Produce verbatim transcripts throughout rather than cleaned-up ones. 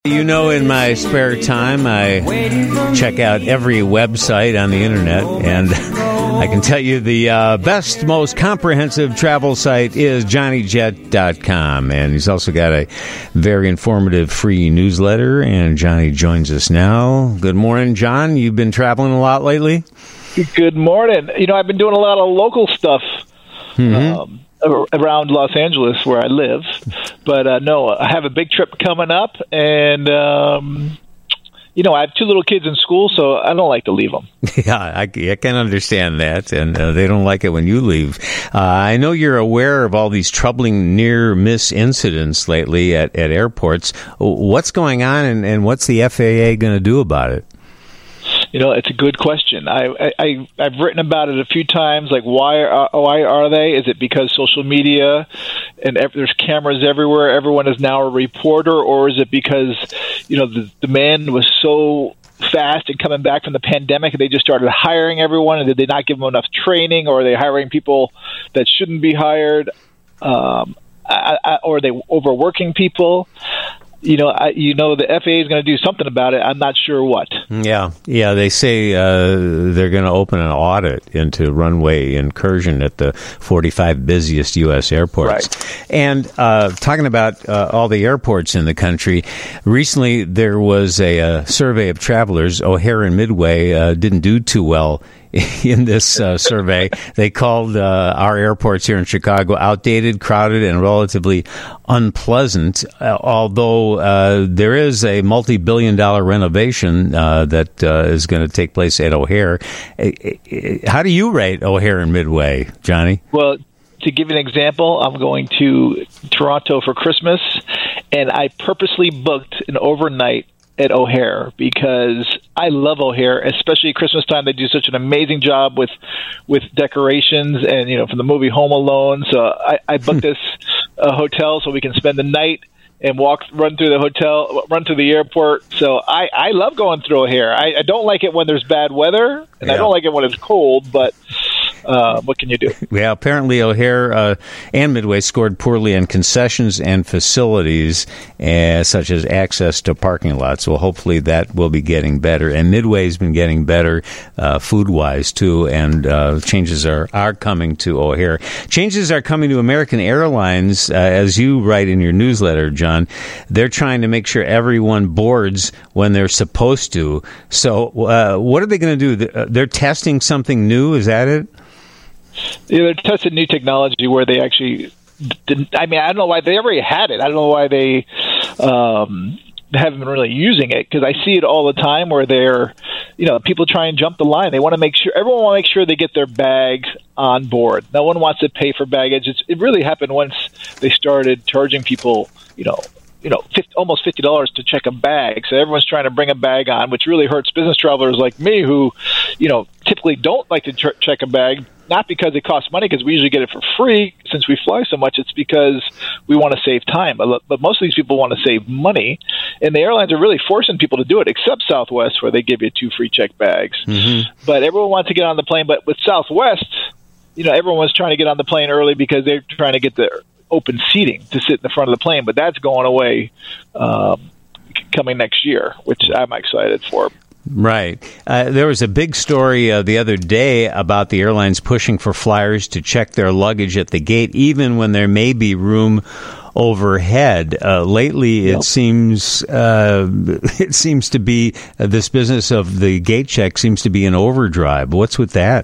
You know, in my spare time, I check out every website on the internet, and I can tell you the uh, best, most comprehensive travel site is Johnny Jet dot com, and he's also got a very informative free newsletter, and Johnny joins us now. Good morning, John. You've been traveling a lot lately? Good morning. You know, I've been doing a lot of local stuff. Mm-hmm. Um, around Los Angeles where I live, but uh, no, I have a big trip coming up, and um, you know, I have two little kids in school, so I don't like to leave them. Yeah, I, I can understand that, and uh, they don't like it when you leave. Uh, I know you're aware of all these troubling near-miss incidents lately at, at airports. What's going on, and, and what's the F A A going to do about it? You know, it's a good question. I, I, I've written about it a few times. Like, why are, why are they? Is it because social media and ev- there's cameras everywhere? Everyone is now a reporter, or is it because, you know, the demand was so fast and coming back from the pandemic, and they just started hiring everyone? And did they not give them enough training, or are they hiring people that shouldn't be hired? Um, I, I, or are they overworking people? You know, I, you know, the F A A is going to do something about it. I'm not sure what. Yeah, yeah. They say uh, they're going to open an audit into runway incursion at the forty-five busiest U S airports. Right. And uh, talking about uh, all the airports in the country, recently there was a, a survey of travelers. O'Hare and Midway uh, didn't do too well in this uh, survey. They called uh, our airports here in Chicago outdated, crowded, and relatively unpleasant, uh, although uh, there is a multi-billion dollar renovation uh, that uh, is going to take place at O'Hare. How do you rate O'Hare and Midway, Johnny? Well, to give you an example, I'm going to Toronto for Christmas, and I purposely booked an overnight at O'Hare because I love O'Hare, especially at Christmas time. They do such an amazing job with with decorations, and you know, from the movie Home Alone. So I, I booked this uh, hotel so we can spend the night and walk, run through the hotel, run through the airport. So I, I love going through O'Hare. I, I don't like it when there's bad weather, and yeah. I don't like it when it's cold, but Uh, what can you do? Yeah, apparently O'Hare uh, and Midway scored poorly on concessions and facilities, uh, such as access to parking lots. Well, hopefully that will be getting better. And Midway's been getting better uh, food-wise, too, and uh, changes are, are coming to O'Hare. Changes are coming to American Airlines, uh, as you write in your newsletter, John. They're trying to make sure everyone boards when they're supposed to. So uh, what are they going to do? They're testing something new? Is that it? Yeah, they're testing new technology where they actually didn't. I mean, I don't know why they already had it. I don't know why they um, haven't been really using it, because I see it all the time where they're, you know, people try and jump the line. They want to make sure, everyone want to make sure they get their bags on board. No one wants to pay for baggage. It's, it really happened once they started charging people, you know, you know, fifty, almost fifty dollars to check a bag. So everyone's trying to bring a bag on, which really hurts business travelers like me who, you know, typically don't like to ch- check a bag, not because it costs money, because we usually get it for free since we fly so much. It's because we want to save time. But, but most of these people want to save money, and the airlines are really forcing people to do it, except Southwest, where they give you two free check bags. Mm-hmm. But everyone wants to get on the plane. But with Southwest, you know, everyone was trying to get on the plane early because they're trying to get their open seating to sit in the front of the plane, but that's going away um, coming next year, which I'm excited for. Right. Uh, there was a big story uh, the other day about the airlines pushing for flyers to check their luggage at the gate, even when there may be room overhead. Uh, lately, it yep. seems uh, it seems to be uh, this business of the gate check seems to be in overdrive. What's with that?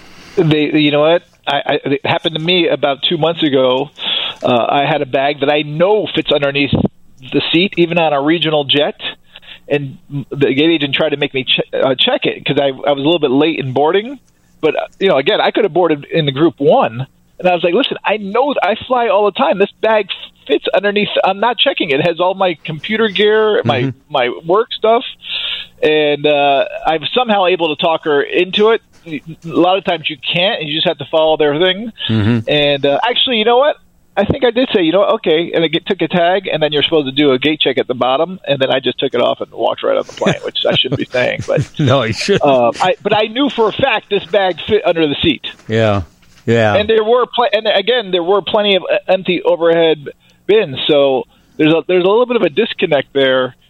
They, you know what? I, I, it happened to me about two months ago. Uh, I had a bag that I know fits underneath the seat, even on a regional jet. And the gate agent tried to make me ch- uh, check it because I, I was a little bit late in boarding. But, uh, you know, again, I could have boarded in the group one. And I was like, listen, I know I fly all the time. This bag fits underneath. I'm not checking it. It has all my computer gear, my, mm-hmm. my work stuff. And uh, I'm somehow able to talk her into it. A lot of times you can't, and you just have to follow their thing. Mm-hmm. And uh, actually, you know what? I think I did say, you know, okay, and I get, took a tag, and then you're supposed to do a gate check at the bottom, and then I just took it off and walked right on the plane, which I shouldn't be saying. But no, you shouldn't. Uh, I, but I knew for a fact this bag fit under the seat. Yeah, yeah. And there were, pl- and again, there were plenty of empty overhead bins, so there's a, there's a little bit of a disconnect there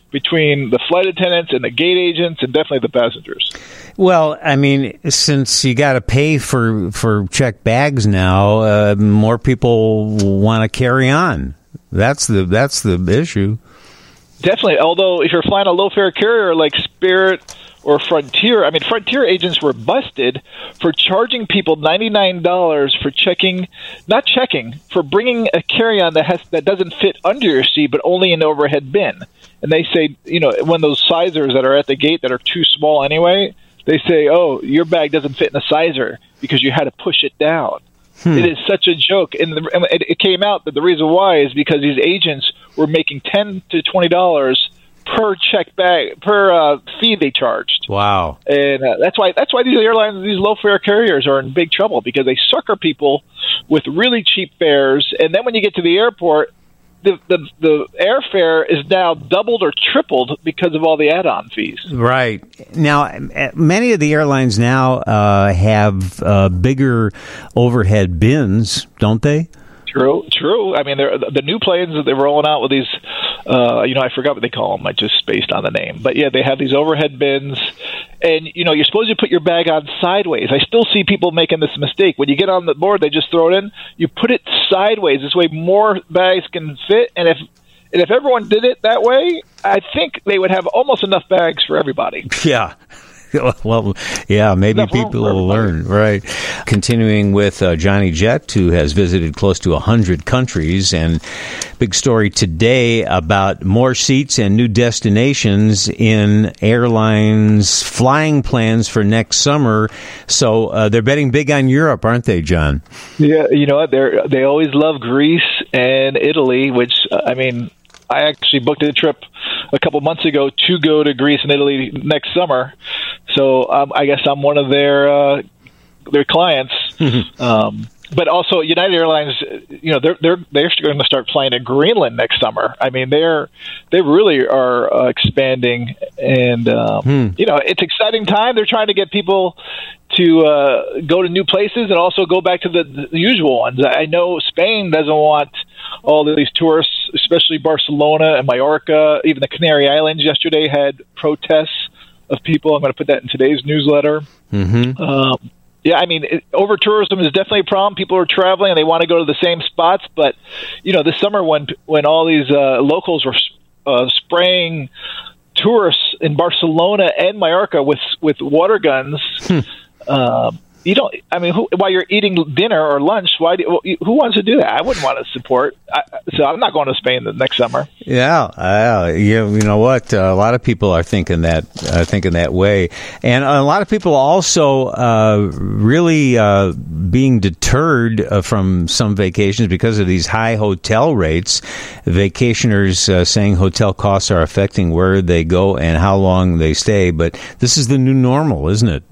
between the flight attendants and the gate agents and definitely the passengers. Well, I mean, since you got to pay for, for checked bags now, uh, more people want to carry on. That's the that's the issue. Definitely. Although if you're flying a low-fare carrier like Spirit or Frontier, I mean, Frontier agents were busted for charging people ninety-nine dollars for checking, not checking, for bringing a carry-on that has that doesn't fit under your seat, but only in the overhead bin. And they say, you know, when those sizers that are at the gate that are too small anyway, they say, oh, your bag doesn't fit in the sizer because you had to push it down. Hmm. It is such a joke. And the, it came out that the reason why is because these agents were making ten to twenty dollars per check bag, per uh, fee they charged. Wow. And uh, that's why that's why these airlines, these low-fare carriers are in big trouble, because they sucker people with really cheap fares. And then when you get to the airport, The, the the airfare is now doubled or tripled because of all the add-on fees. Right. Now, many of the airlines now uh, have uh, bigger overhead bins, don't they? True, true. I mean, the new planes that they're rolling out with these, uh, you know, I forgot what they call them. I just spaced on the name. But, yeah, they have these overhead bins. And, you know, you're supposed to put your bag on sideways. I still see people making this mistake. When you get on the board, they just throw it in. You put it sideways. This way more bags can fit. And if and if everyone did it that way, I think they would have almost enough bags for everybody. Yeah. Well, yeah, maybe people will learn, right? Continuing with uh, Johnny Jett, who has visited close to one hundred countries, and big story today about more seats and new destinations in airlines flying plans for next summer. So uh, they're betting big on Europe, aren't they, John? Yeah, you know what? They they always love Greece and Italy, which, uh, I mean, I actually booked a trip a couple months ago to go to Greece and Italy next summer. So um, I guess I'm one of their uh, their clients. Mm-hmm. Um, but also United Airlines, you know, they're they're they're going to start flying to Greenland next summer. I mean, they're they really are uh, expanding, and um, hmm. you know, it's exciting time. They're trying to get people to uh, go to new places and also go back to the, the usual ones. I know Spain doesn't want all of these tourists, especially Barcelona and Mallorca. Even the Canary Islands yesterday had protests of people. I'm going to put that in today's newsletter. Mm-hmm. Um, yeah, I mean, it, over tourism is definitely a problem. People are traveling and they want to go to the same spots. But, you know, this summer when when all these uh, locals were uh, spraying tourists in Barcelona and Mallorca with with water guns, hmm. um, you don't. I mean, who, while you're eating dinner or lunch, why? Do, who wants to do that? I wouldn't want to support. I, so I'm not going to Spain the next summer. Yeah, uh, you, you know what? Uh, a lot of people are thinking that, uh, thinking that way, and a lot of people also uh, really uh, being deterred uh, from some vacations because of these high hotel rates. Vacationers uh, saying hotel costs are affecting where they go and how long they stay. But this is the new normal, isn't it?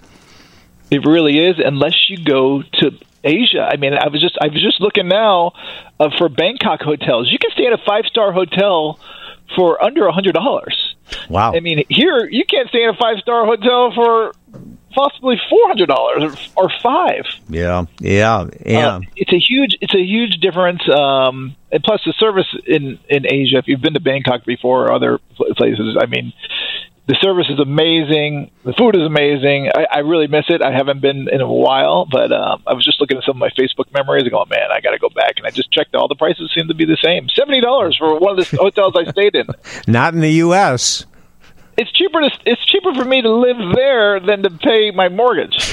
It really is, unless you go to Asia. I mean, I was just I was just looking now uh, for Bangkok hotels. You can stay in a five-star hotel for under one hundred dollars. Wow. I mean, here you can't stay in a five-star hotel for possibly four hundred dollars or, or five. Yeah, yeah, yeah. Uh, it's a huge it's a huge difference. Um, and plus the service in, in Asia, if you've been to Bangkok before or other places, I mean, the service is amazing. The food is amazing. I, I really miss it. I haven't been in a while, but um, I was just looking at some of my Facebook memories and going, man, I got to go back. And I just checked. All the prices seem to be the same. seventy dollars for one of the hotels I stayed in. Not in the U S It's cheaper to, it's cheaper for me to live there than to pay my mortgage.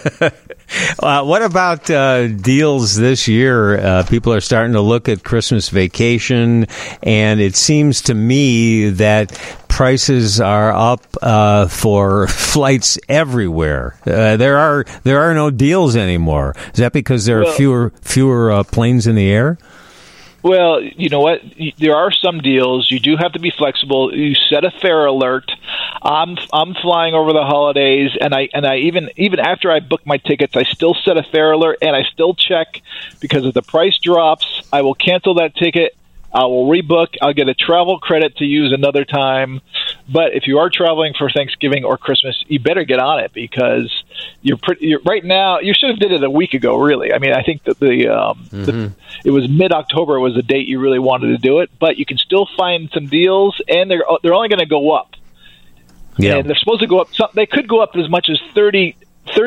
uh, what about uh, deals this year? Uh, people are starting to look at Christmas vacation, and it seems to me that prices are up uh, for flights everywhere. Uh, there are there are no deals anymore. Is that because there are well, fewer fewer uh, planes in the air? Well, you know what? There are some deals. You do have to be flexible. You set a fare alert. I'm I'm flying over the holidays, and I and I even even after I book my tickets, I still set a fare alert, and I still check, because if the price drops, I will cancel that ticket. I will rebook. I'll get a travel credit to use another time. But if you are traveling for Thanksgiving or Christmas, you better get on it because you're pretty. You're, right now, you should have did it a week ago. Really, I mean, I think that the, um, mm-hmm. the it was mid-October was the date you really wanted to do it. But you can still find some deals, and they're they're only going to go up. Yeah, and they're supposed to go up. Some, they could go up as much as thirty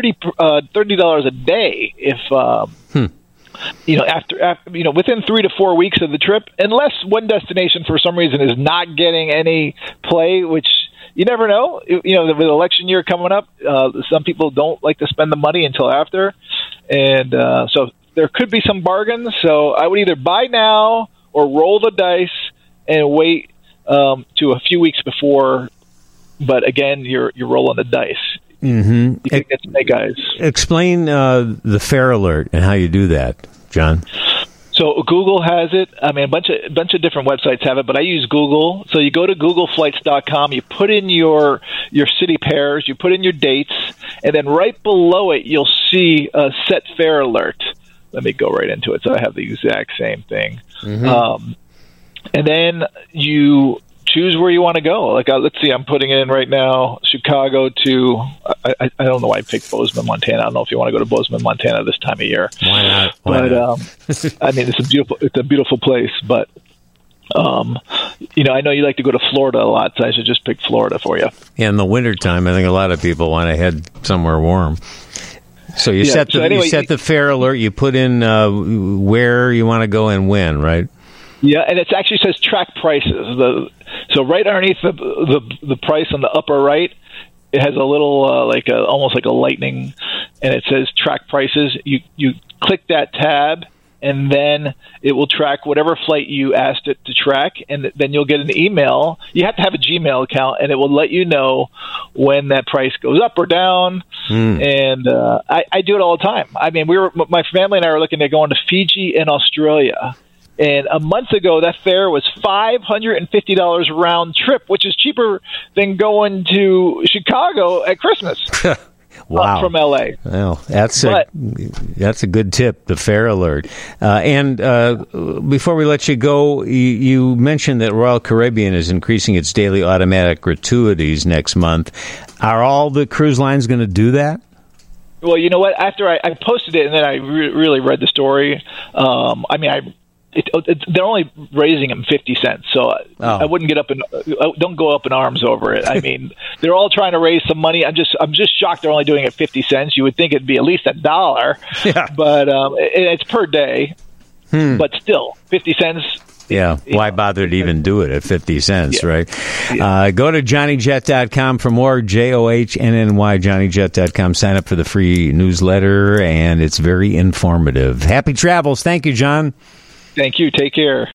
dollars a day if. Um, hmm. You know, after, after you know, within three to four weeks of the trip, unless one destination for some reason is not getting any play, which you never know. You know, with election year coming up, uh, some people don't like to spend the money until after, and uh, so there could be some bargains. So I would either buy now or roll the dice and wait um, to a few weeks before. But again, you're you're rolling the dice. Mm-hmm. You can get snake eyes. Explain uh, the Fare Alert and how you do that, John. So Google has it. I mean, a bunch of a bunch of different websites have it, but I use Google. So you go to google flights dot com, you put in your your city pairs, you put in your dates, and then right below it, you'll see a set fare alert. Let me go right into it. So I have the exact same thing. Mm-hmm. Um, and then you choose where you want to go. Like, uh, let's see, I'm putting in right now Chicago to, I, I, I don't know why I picked Bozeman, Montana. I don't know if you want to go to Bozeman, Montana this time of year. Why not? Why but, not? Um, I mean, it's a beautiful, it's a beautiful place, but, um, you know, I know you like to go to Florida a lot, so I should just pick Florida for you. Yeah, in the wintertime, I think a lot of people want to head somewhere warm. So you yeah, set the so anyway, you set the fare alert, you put in uh, where you want to go and when, right? Yeah, and it actually says track prices. The, so right underneath the, the the price on the upper right, it has a little uh, like a, almost like a lightning, and it says track prices. You you click that tab, and then it will track whatever flight you asked it to track, and then you'll get an email. You have to have a Gmail account, and it will let you know when that price goes up or down. Mm. And uh, I, I do it all the time. I mean, we were my family and I were looking at going to Fiji and Australia. And a month ago, that fare was five hundred fifty dollars round trip, which is cheaper than going to Chicago at Christmas. Wow. From L A. Well, that's but, a that's a good tip, the Fare Alert. Uh, and uh, before we let you go, you, you mentioned that Royal Caribbean is increasing its daily automatic gratuities next month. Are all the cruise lines going to do that? Well, you know what? After I, I posted it and then I re- really read the story, um, I mean, I It, it, they're only raising them fifty cents, so oh. I wouldn't get up and uh, don't go up in arms over it. I mean, they're all trying to raise some money. I'm just I'm just shocked they're only doing it fifty cents. You would think it'd be at least a dollar, yeah. but um, it, it's per day. Hmm. But still, fifty cents. Yeah, why know, bother to even do it at fifty cents, yeah. right? Yeah. Uh, go to Johnny Jet dot com for more, J O H N N Y, Johnny Jet dot com. Sign up for the free newsletter, and it's very informative. Happy travels. Thank you, John. Thank you. Take care.